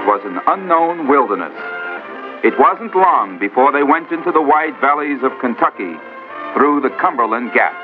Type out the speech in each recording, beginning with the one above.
it was an unknown wilderness. It wasn't long before they went into the wide valleys of Kentucky through the Cumberland Gap.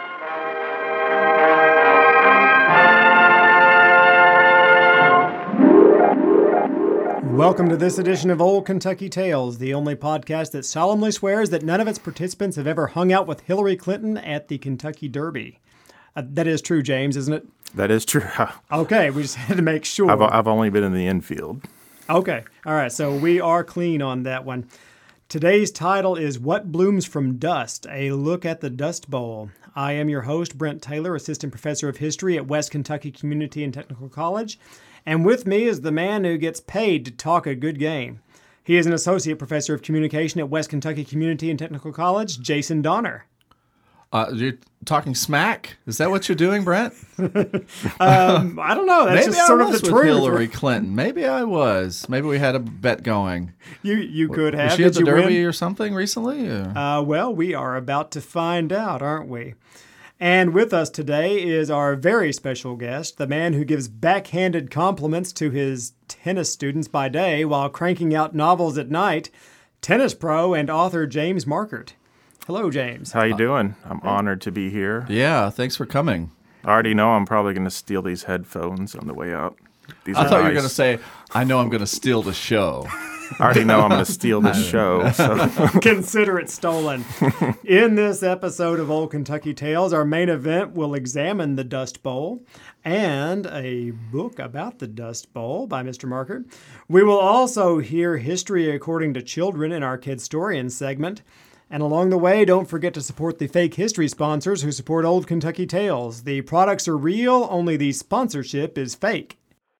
Welcome to this edition of Old Kentucky Tales, the only podcast that solemnly swears that none of its participants have ever hung out with Hillary Clinton at the Kentucky Derby. That is true, James, isn't it? That is true. Okay, we just had to make sure. I've only been in the infield. Okay, all right, so we are clean on that one. Today's title is What Blooms from Dust, a look at the Dust Bowl. I am your host, Brent Taylor, Assistant Professor of History at West Kentucky Community and Technical College. And with me is the man who gets paid to talk a good game. He is an Associate Professor of Communication at West Kentucky Community and Technical College, Jason Donner. You're talking smack? Is that what you're doing, Brent? I don't know. That's Maybe just sort I of was the with truth. Hillary Clinton. Maybe I was. Maybe we had a bet going. You could have. Was she at Did the you Derby win? or something recently? Or? Well, we are about to find out, aren't we? And with us today is our very special guest, the man who gives backhanded compliments to his tennis students by day while cranking out novels at night, tennis pro and author James Markert. Hello, James. How you doing? I'm honored to be here. Yeah, thanks for coming. I already know I'm probably going to steal these headphones on the way out. These I are thought you were nice. going to say, I know I'm going to steal the show. I already know I'm going to steal this show. So. Consider it stolen. In this episode of Old Kentucky Tales, our main event will examine the Dust Bowl and a book about the Dust Bowl by Mr. Markert. We will also hear History According to Children in our Kidstorian segment. And along the way, don't forget to support the fake history sponsors who support Old Kentucky Tales. The products are real, only the sponsorship is fake.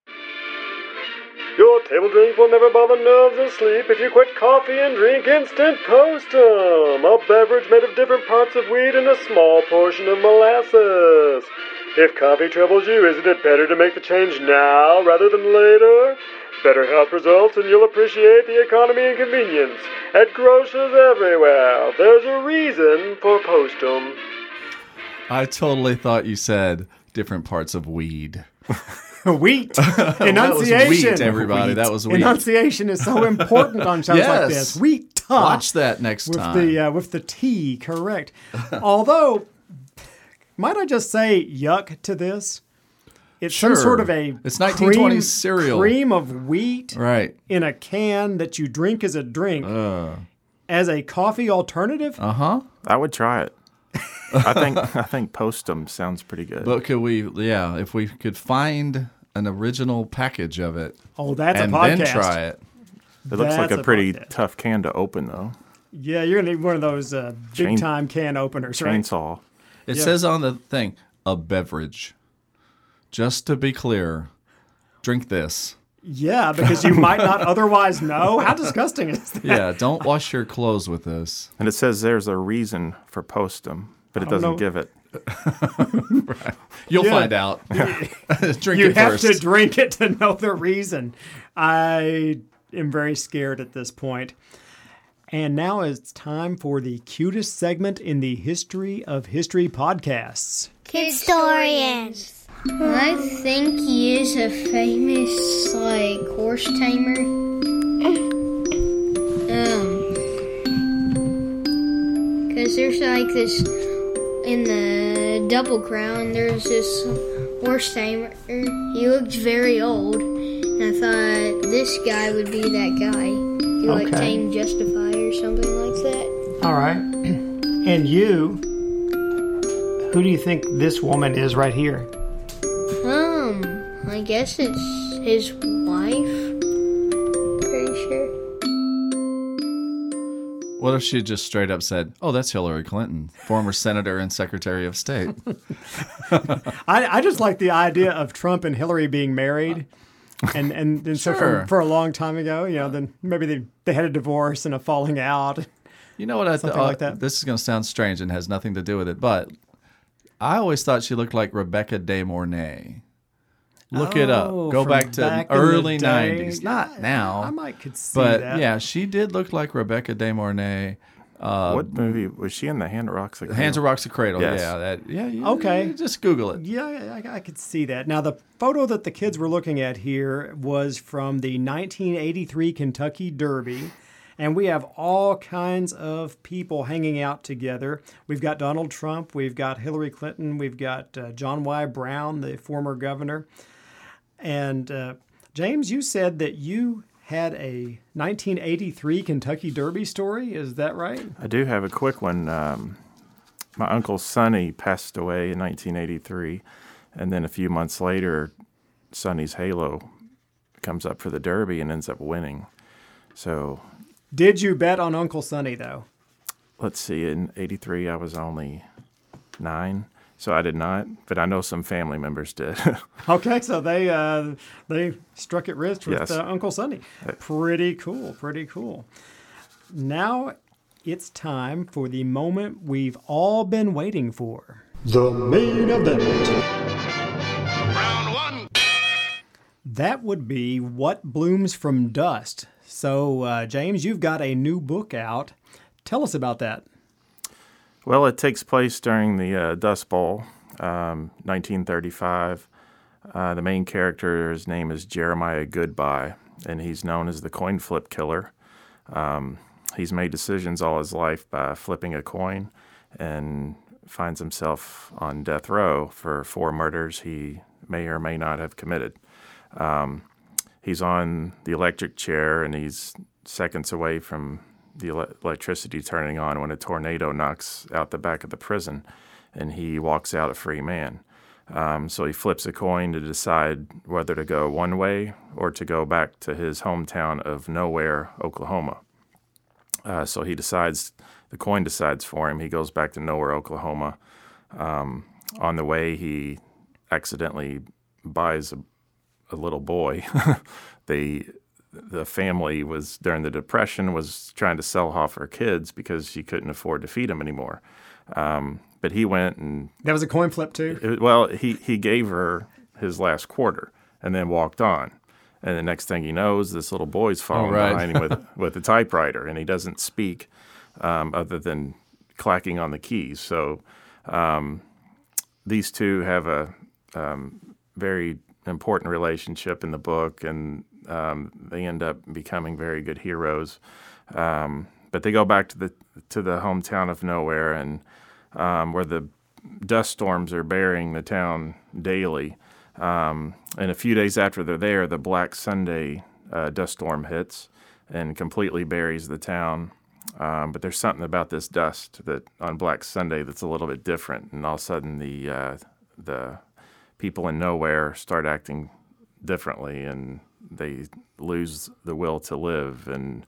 Your table drink will never bother nerves asleep if you quit coffee and drink Instant Postum, a beverage made of different parts of wheat and a small portion of molasses. If coffee troubles you, isn't it better to make the change now rather than later? Better health results, and you'll appreciate the economy and convenience. At grocers everywhere, there's a reason for Postum. I totally thought you said different parts of weed. Wheat. That Enunciation. was wheat, everybody. That was wheat. Enunciation is so important on shows like this. Wheat. Watch that next time. With the T, correct. Although, might I just say yuck to this? It's some sort of a It's 1920s cereal. Cream of wheat Right. in a can that you drink as a drink. As a coffee alternative? Uh-huh. I would try it. I think Postum sounds pretty good. But could we, if we could find an original package of it. Oh, that's and a podcast. then try it. It looks like That's a pretty podcast. tough can to open, though. Yeah, you're going to need one of those big-time can openers, right? Chainsaw. It Yeah. says on the thing, a beverage. Just to be clear, drink this. Yeah, because you might not otherwise know. How disgusting is that? Yeah, don't wash your clothes with this. And it says there's a reason for Postum, but it doesn't know. give it. You'll Yeah. find out. Drink You it have first. to drink it to know the reason. I am very scared at this point. And now it's time for the cutest segment in the history of history podcasts. Kidstorians. I think he is a famous, horse tamer. Because there's this, in the Double Crown, there's this horse tamer. He looks very old. And I thought this guy would be that guy. He, tamed Justify or something like that. All right. And you, who do you think this woman is right here? I guess it's his wife. Pretty sure. What if she just straight up said, "Oh, that's Hillary Clinton, former senator and secretary of state"? I just like the idea of Trump and Hillary being married. And so Sure. for a long time ago, then maybe they had a divorce and a falling out. You know what I Something thought? like that. This is going to sound strange and has nothing to do with it, but I always thought she looked like Rebecca De Mornay. Look it up. Go from back to back in the early day. 90s. Not now. I might could see But that. yeah, she did look like Rebecca De Mornay. What movie was she in? The Hand of Rocks? Hands of Rocks a Cradle. Yes. Okay. Just Google it. Yeah, I could see that. Now, the photo that the kids were looking at here was from the 1983 Kentucky Derby, and we have all kinds of people hanging out together. We've got Donald Trump, we've got Hillary Clinton, we've got John Y. Brown, the former governor. And James, you said that you had a 1983 Kentucky Derby story. Is that right? I do have a quick one. My Uncle Sonny passed away in 1983, and then a few months later, Sonny's halo comes up for the Derby and ends up winning. So, Did you bet on Uncle Sonny, though? let's see, in 83, I was only 9, so I did not, but I know some family members did. Okay, so they struck it rich with Yes. Uncle Sonny. Pretty cool. Now it's time for the moment we've all been waiting for. The main event. That would be What Blooms from Dust. So, James, you've got a new book out. Tell us about that. Well, it takes place during the Dust Bowl, 1935. The main character's name is Jeremiah Goodbye, and he's known as the coin flip killer. He's made decisions all his life by flipping a coin and finds himself on death row for 4 murders he may or may not have committed. He's on the electric chair, and he's seconds away from the electricity turning on when a tornado knocks out the back of the prison, and he walks out a free man. So he flips a coin to decide whether to go one way or to go back to his hometown of Nowhere, Oklahoma. So he decides, the coin decides for him. He goes back to Nowhere, Oklahoma. On the way, he accidentally buys a little boy. The family was, during the Depression, was trying to sell off her kids because she couldn't afford to feed them anymore. But he went and... That was a coin flip, too? He gave her his last quarter and then walked on. And the next thing he knows, this little boy's following behind him with a typewriter, and he doesn't speak other than clacking on the keys. So these two have a very important relationship in the book, and they end up becoming very good heroes. But they go back to the hometown of Nowhere, and where the dust storms are burying the town daily. And a few days after they're there, the Black Sunday dust storm hits and completely buries the town. But there's something about this dust that on Black Sunday that's a little bit different, and all of a sudden the people in Nowhere start acting differently, and they lose the will to live. And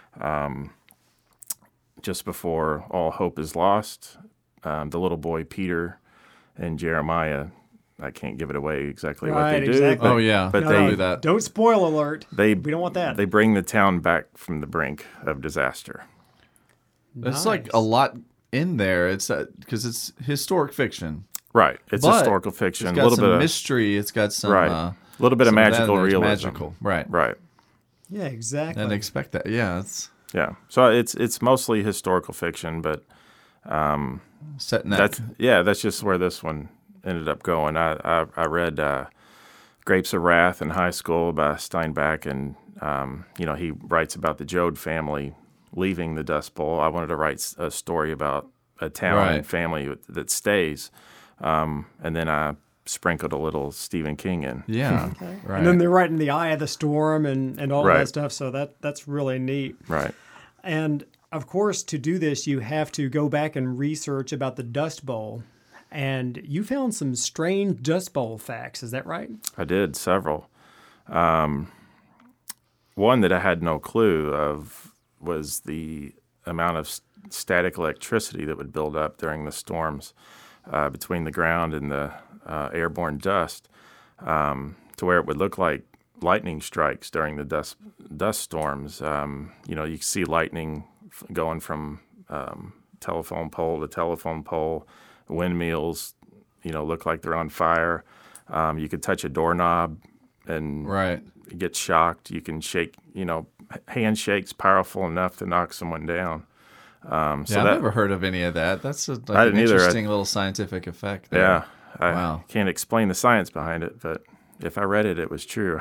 just before all hope is lost, the little boy Peter and Jeremiah, I can't give it away exactly what they do. Exactly. But Don't do that. Don't spoil alert. we don't want that. They bring the town back from the brink of disaster. It's like a lot in there. It's because it's historic fiction. Right. It's But historical fiction. It's A got little some bit of mystery. It's got some a little bit of some that magical in there. It's realism. Magical, right? Right. Yeah, exactly. And expect that. Yeah, it's Yeah. So it's mostly historical fiction, but set in that. that's just where this one ended up going. I read Grapes of Wrath in high school by Steinbeck, and he writes about the Joad family leaving the Dust Bowl. I wanted to write a story about a town and family that stays, and then I sprinkled a little Stephen King in. Yeah, right. And then they're right in the eye of the storm and all of Right. that stuff. So that's really neat. Right. And of course, to do this, you have to go back and research about the Dust Bowl. And you found some strange Dust Bowl facts. Is that right? I did several. One that I had no clue of was the amount of static electricity that would build up during the storms between the ground and the airborne dust, to where it would look like lightning strikes during the dust storms. You can see lightning going from telephone pole to telephone pole. Windmills, look like they're on fire. You could touch a doorknob and get shocked. You can shake, handshakes powerful enough to knock someone down. I've never heard of any of that. That's I an didn't either. interesting little scientific effect there. Yeah, I Wow. can't explain the science behind it, but if I read it, it was true.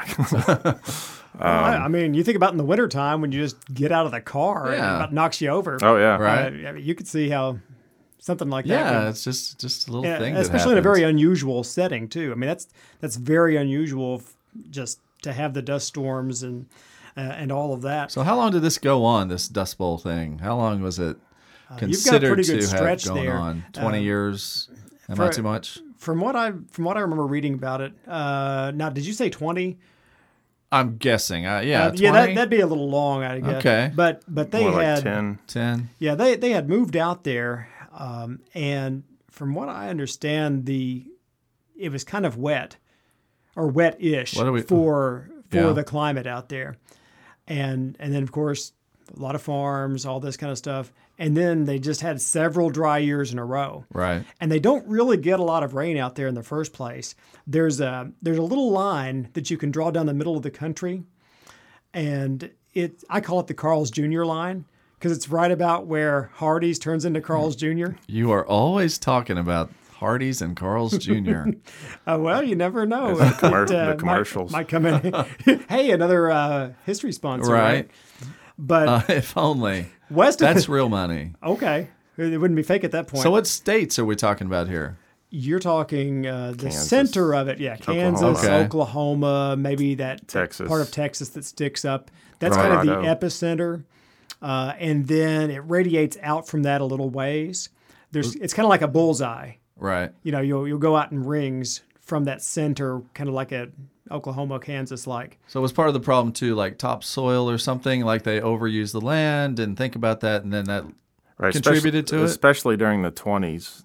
I mean, you think about in the wintertime when you just get out of the car and it Yeah. about knocks you over. Oh yeah, Right. I mean, you could see how something like that. Yeah, would- it's just a little yeah, thing that especially in a happens. very unusual setting too. I mean, that's very unusual, just to have the dust storms and all of that. So how long did this go on, this Dust Bowl thing? How long was it You've got a considered pretty good to have stretch gone there. on? 20 years? Am for- I too much? From what I remember reading about it, now did you say 20? I'm guessing. Yeah, Yeah, 20? that'd be a little long, I guess. Okay. But they more like had 10. 10? Yeah, they had moved out there, and from what I understand, it was kind of wet or wet-ish What do we- for Yeah. the climate out there, and then of course a lot of farms, all this kind of stuff, and then they just had several dry years in a row. Right. And they don't really get a lot of rain out there in the first place. There's a little line that you can draw down the middle of the country, and I call it the Carl's Jr. line because it's right about where Hardee's turns into Carl's Jr. You are always talking about Hardee's and Carl's Jr. Well, you never know. The commer- It, the might- commercials. might come in. Hey, another history sponsor, Right. But If only. west of That's real money. okay. It wouldn't be fake at that point. So what states are we talking about here? You're talking the Kansas. center of it, yeah. Kansas, Okay. Oklahoma, maybe that Texas. part of Texas that sticks up. That's kind of the Colorado. epicenter, and then it radiates out from that a little ways. It's kind of like a bullseye. Right. You know, you'll go out in rings from that center, kind of like a Oklahoma, Kansas like. So was part of the problem too, like topsoil or something, like they overused the land, didn't think about that, and then that Right, contributed to it? especially during the 20s.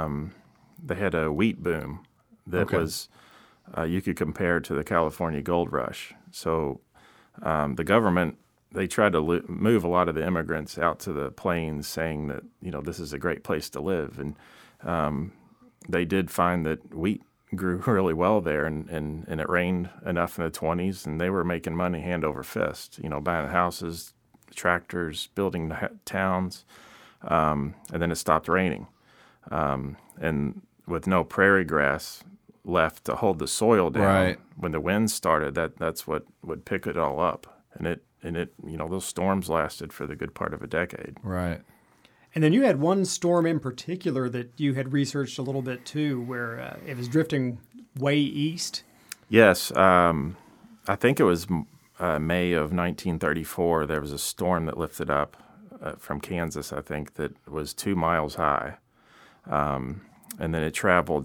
They had a wheat boom that Okay. was you could compare to the California gold rush. So the government, they tried to move a lot of the immigrants out to the plains, saying that this is a great place to live, and they did find that wheat grew really well there, and it rained enough in the 20s, and they were making money hand over fist, buying houses, tractors, building towns, and then it stopped raining. And with no prairie grass left to hold the soil down, Right. when the winds started, that's what would pick it all up, and it those storms lasted for the good part of a decade. Right. And then you had one storm in particular that you had researched a little bit too, where it was drifting way east. Yes, I think it was May of 1934. There was a storm that lifted up from Kansas, I think, that was 2 miles high, and then it traveled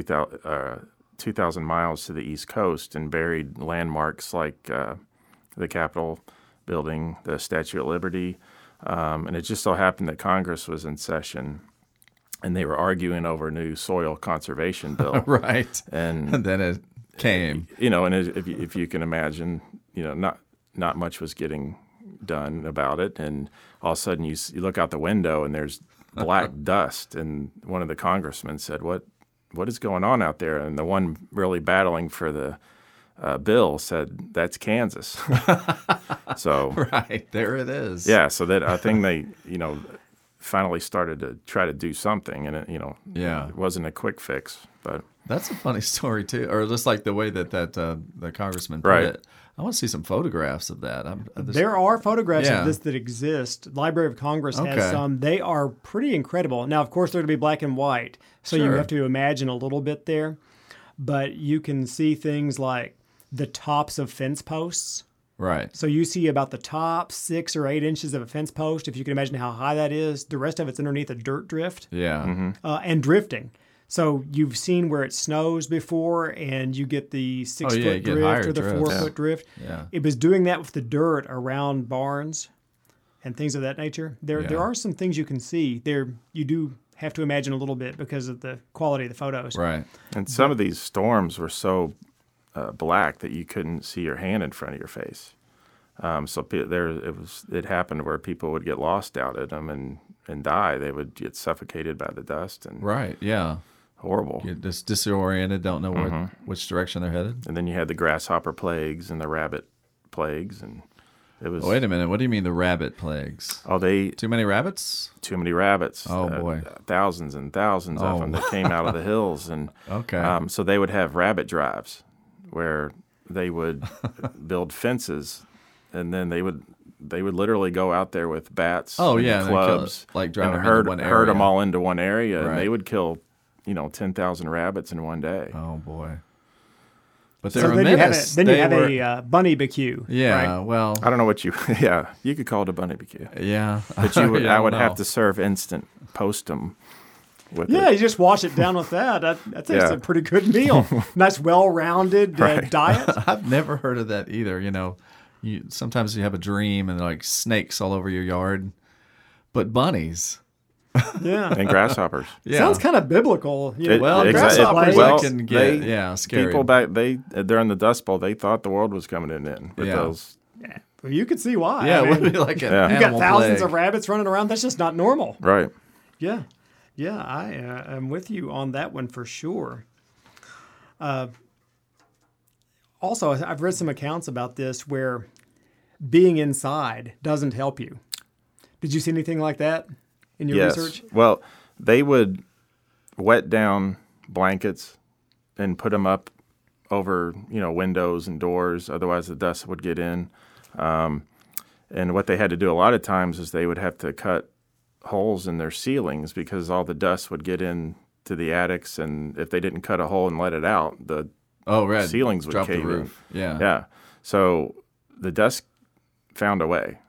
2,000 miles to the east coast and buried landmarks like the Capitol building, the Statue of Liberty, and it just so happened that Congress was in session, and they were arguing over a new soil conservation bill. Right. And And then it came. and if you can imagine, not much was getting done about it, and all of a sudden you look out the window and there's black dust, and one of the congressmen said, "What is going on out there?" And the one really battling for the bill said, "That's Kansas." So Right. There it is. yeah, so that I think they finally started to try to do something, and it Yeah. it wasn't a quick fix, but. That's a funny story too, or just like the way that the congressman put Right. it. I want to see some photographs of that. There are photographs Yeah. of this that exist. Library of Congress Okay. has some. They are pretty incredible. Now, of course, they're going to be black and white, so you Sure. have to imagine a little bit there. But you can see things like the tops of fence posts. Right. So you see about the top 6 or 8 inches of a fence post, if you can imagine how high that is. The rest of it's underneath a dirt drift Yeah. and drifting. So you've seen where it snows before, and you get the 6 you foot get drift higher or the drift. 4 Yeah. foot drift. Yeah. It was doing that with the dirt around barns and things of that nature. There Yeah. are some things you can see. There you do have to imagine a little bit because of the quality of the photos. Right. And some of these storms were so black that you couldn't see your hand in front of your face. So it happened where people would get lost out at them and die. They would get suffocated by the dust and Right. Yeah. horrible. You're just disoriented, don't know which direction they're headed. And then you had the grasshopper plagues and the rabbit plagues, and It was Wait a minute. What do you mean the rabbit plagues? too Too many rabbits? many rabbits. Oh, boy. Thousands and thousands of them that came out of the hills, and Okay. so they would have rabbit drives where they would build fences, and then they would literally go out there with bats. Oh, and yeah, and kill- clubs, like drive and them into one herd them area. all into one area, and Right. they would kill 10,000 rabbits in one day. Oh boy. But So they're a then menace. you have They were- a bunny BQ. Yeah. right? Well. I don't know what you you could call it a bunny BQ, Yeah. but you would Yeah, I would don't have know. to serve instant postum with Yeah, it. you just wash it down with that. That's Yeah. a pretty good meal. Nice, well-rounded Right. diet. I've never heard of that either. Sometimes you have a dream and like snakes all over your yard, but bunnies. Yeah. And grasshoppers. Yeah. Sounds kind of biblical. Well, grasshopper grasshoppers plagues. I can get, scary. People back during the Dust Bowl, they thought the world was coming in. With Yeah. those, Well, you could see why. Yeah, I it would mean, be like an Yeah. you got animal thousands plague. of rabbits running around. That's just not normal. right? Yeah. Yeah, I am with you on that one for sure. Also, I've read some accounts about this where being inside doesn't help you. Did you see anything like that in your Yes. research? Well, they would wet down blankets and put them up over windows and doors. Otherwise, the dust would get in. And what they had to do a lot of times is they would have to cut holes in their ceilings because all the dust would get in to the attics, and if they didn't cut a hole and let it out, the Right. ceilings would Drop the cave in. roof. Yeah. Yeah. So the dust found a way.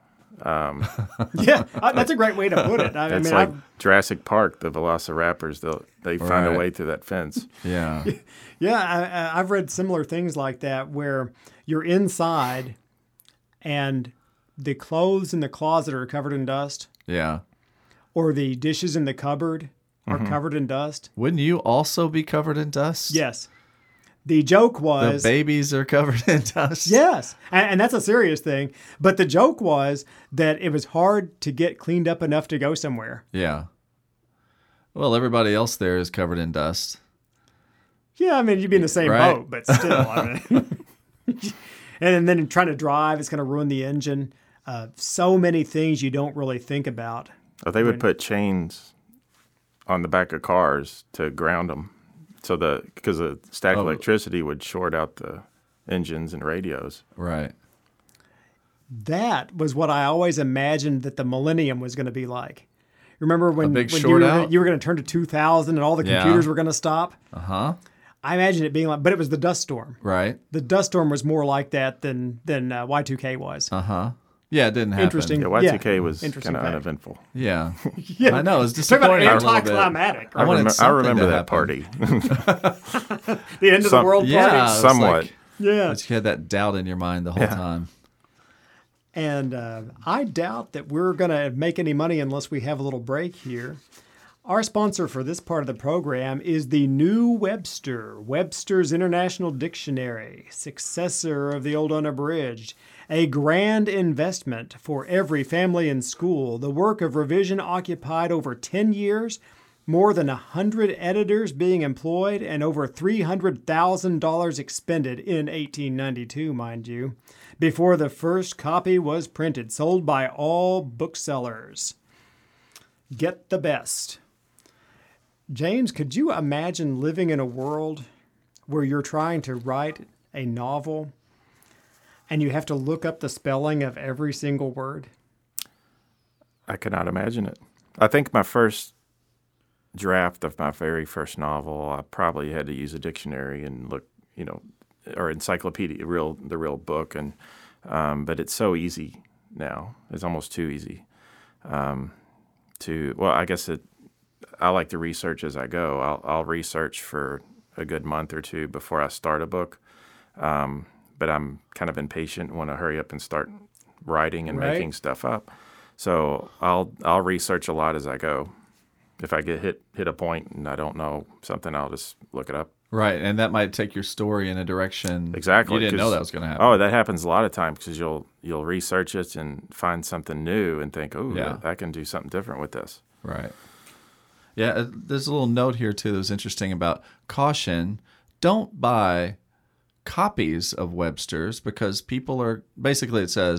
Yeah, that's a great way to put it. I It's mean, like Jurassic Park, the Velociraptors. They find Right. a way through that fence. Yeah. I've read similar things like that where you're inside and the clothes in the closet are covered in dust, Yeah. or the dishes in the cupboard are covered in dust. Wouldn't you also be covered in dust? Yes. The joke The was babies are covered in dust. yes, and that's a serious thing. But the joke was that it was hard to get cleaned up enough to go somewhere. Yeah. Well, everybody else there is covered in dust. Yeah, I mean, you'd be in the same Right. boat, but still. I mean, and then trying to drive, it's going to ruin the engine. So many things you don't really think about. Or they would put chains on the back of cars to ground them, because the static electricity would short out the engines and radios. Right. That was what I always imagined that the millennium was going to be like. Remember when, big when short out? you were going to turn to 2000 and all the Yeah. computers were going to stop? Uh-huh. I imagined it being like, but it was the dust storm. Right. The dust storm was more like that than Y2K was. Uh-huh. Yeah, it didn't happen. Interesting. Yeah, Y2K was interesting kind of fact. uneventful. Yeah. Yeah. I know. It's Talk about disappointing a little bit. anticlimactic. I wanted I something remember to that party. The end of the world Yeah. party. it was Somewhat. like- Yeah. but you had that doubt in your mind the whole time. And I doubt that we're going to make any money unless we have a little break here. Our sponsor for this part of the program is the New Webster, Webster's International Dictionary, successor of the old Unabridged. A grand investment for every family and school. The work of revision occupied over 10 years, more than 100 editors being employed, and over $300,000 expended in 1892, mind you, before the first copy was printed, sold by all booksellers. Get the best. James, could you imagine living in a world where you're trying to write a novel and you have to look up the spelling of every single word? I cannot imagine it. I think my first draft of my very first novel, I probably had to use a dictionary and look, or encyclopedia, the real book, and but it's so easy now. It's almost too easy. I guess I like to research as I go. I'll research for a good month or two before I start a book, but I'm kind of impatient, want to hurry up and start writing and Right. making stuff up. So I'll research a lot as I go. If I get hit a point and I don't know something, I'll just look it up. Right. And that might take your story in a direction Exactly. you didn't 'cause- know that was going to happen. Oh, that happens a lot of times because you'll research it and find something new and think, oh, Yeah. I can do something different with this. Right. Yeah, there's a little note here, too, that was interesting about caution. Don't buy copies of Webster's because people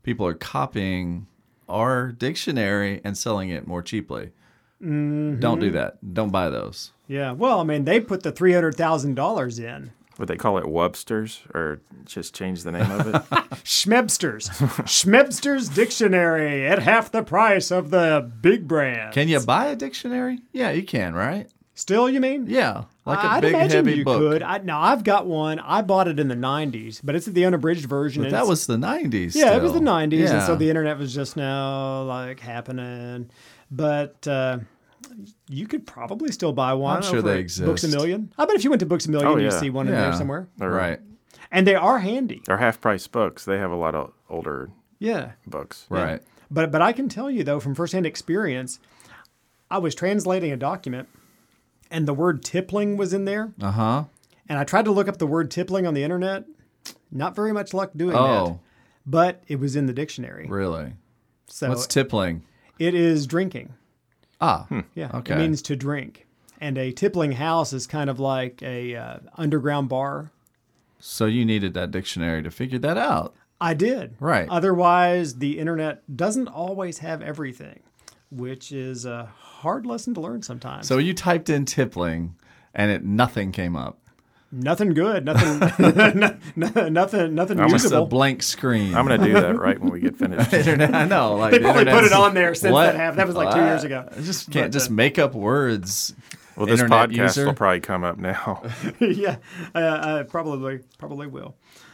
people are copying our dictionary and selling it more cheaply. Don't do that. Don't buy those. Yeah. Well, I mean, they put the $300,000 in. Would they call it Webster's or just change the name of it? Schmebster's. Schmebster's Dictionary at half the price of the big brand. Can you buy a dictionary? Yeah, you can, right? Still, you mean? Yeah, like a I'd big, imagine heavy you book. could. Now, I've got one. I bought it in the 90s, but it's the unabridged version. But that was the 90s. Yeah, it was the still. 90s, and so Yeah. the internet was just now like happening. But you could probably still buy one. I'm sure over they at Books A exist. Million. I bet if you went to Books A Million, Oh, you'd yeah. see one in there somewhere. Or- Right, And they are handy. Or half-price books. They have a lot of older Yeah. books. right. But I can tell you, though, from firsthand experience, I was translating a document, and the word tippling was in there. Uh-huh. And I tried to look up the word tippling on the internet. Not very much luck doing that. Oh, But it was in the dictionary. really? So What's tippling? it is drinking. Ah, Yeah. Okay. It means to drink. And a tippling house is kind of like a underground bar. so you needed that dictionary to figure that out. I did. Right. Otherwise, the internet doesn't always have everything, which is a hard lesson to learn sometimes. So you typed in tippling, and nothing came up. Nothing good. Nothing. nothing I'm Just a usable. blank screen. I'm going to do that right when we get finished. Internet. I know. Like They the probably put internet's- it on there since What? that happened. That was like 2 years ago. I just can't But, just make up words. Well, this Internet podcast user. will probably come up now. Yeah, probably will.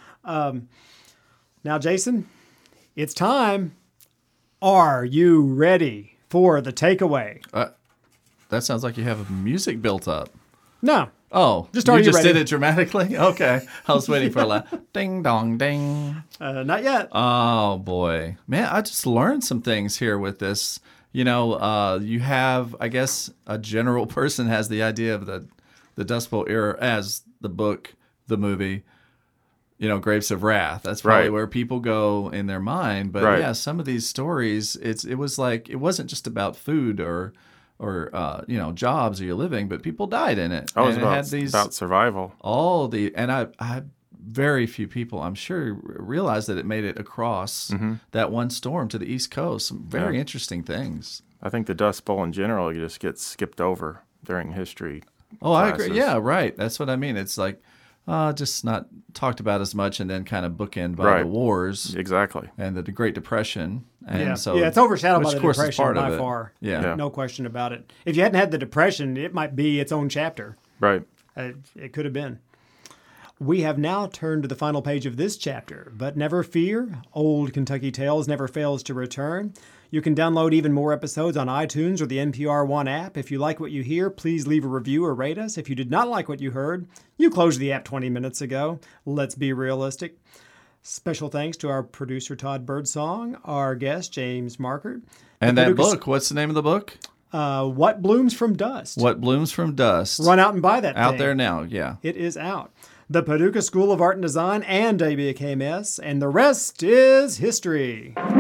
Now, Jason, it's time. Are you ready for the takeaway? That sounds like you have music built up. No. Oh, Just are you just ready? did it dramatically? Okay. I was waiting for a laugh. Ding dong ding. Not yet. Oh boy, man! I just learned some things here with this. You know, you have, I guess, a general person has the idea of the Dust Bowl era as the book, the movie. You know, Grapes of Wrath. That's probably Right. where people go in their mind. But Right. yeah, some of these stories, it was like it wasn't just about food or you know, jobs or your living, but people died in it. Oh, it's And it had these about survival. all the and I very few people I'm sure realize that it made it across that one storm to the East Coast. Some very interesting things. I think the Dust Bowl in general just gets skipped over during history. Oh, I agree. classes. Yeah, right. That's what I mean. It's like just not talked about as much, and then kind of bookend by Right. the wars Exactly. and the Great Depression. And Yeah, so it's overshadowed which by the of course is Depression part of by it. far. Yeah. No question about it. If you hadn't had the Depression, it might be its own chapter. Right. It could have been. We have now turned to the final page of this chapter, but never fear, Old Kentucky Tales never fails to return. You can download even more episodes on iTunes or the NPR One app. If you like what you hear, please leave a review or rate us. If you did not like what you heard, you closed the app 20 minutes ago. Let's be realistic. Special thanks to our producer, Todd Birdsong, our guest, James Markert. And The that Paducah- book, what's the name of the book? What Blooms from Dust. What Blooms from Dust. Run out and buy that Out thing. there now, yeah. It is out. The Paducah School of Art and Design and WKMS, and the rest is history.